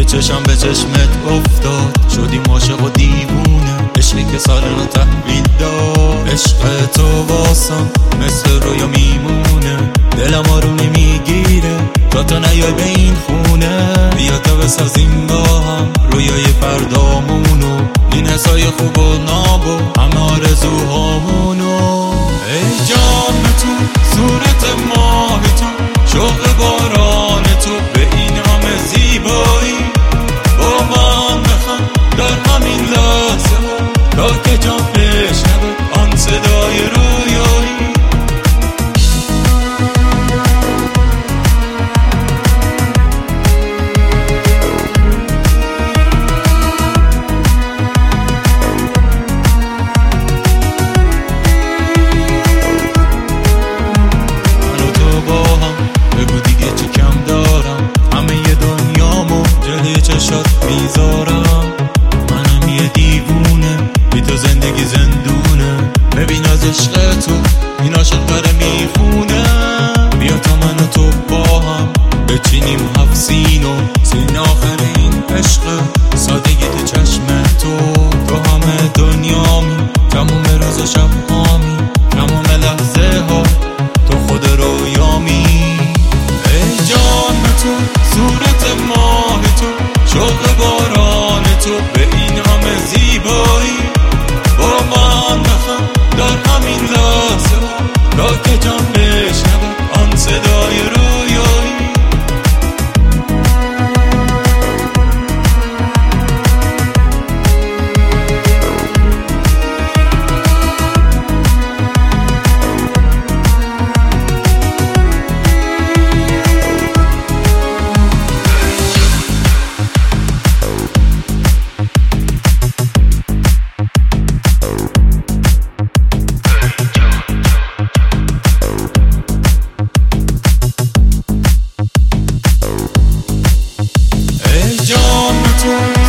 چشم به چشمت افتاد، شدیم عاشق و دیوونه، عشقی که سالنو تحویل داد. عشق تو واسم مثل رویا میمونه، دلم آروم نمیگیره تا تو نیای به این خونه. بیا تا بسازیم با هم رویای فردامونو، این حسای خوب و ناب و همه آرزوهامونو. ای جان تو، صورت ماه تو، شوق باران تو، به این همه زیبایی با من بخند در همین لحظه تا که جان بشنوه آن صدای رویایی. چشات میذارم منم یه دیوونه، بی تو زندگی زندونه. ببین از عشق تو این عاشق داره میخونه. بیا تا من و تو با هم بچینیم هفت سین آخر این عشق. سادگی تو چشم تو همه دنیامی، تموم روز و شب هامی، تموم لحظه ها تو خود رویامی. ای جان تو، صورت ماه تو، شوق باران تو، به این همه زیبایی با من بخند در همین لحظه تا که جان بشنوه آن صدای رویایی. John,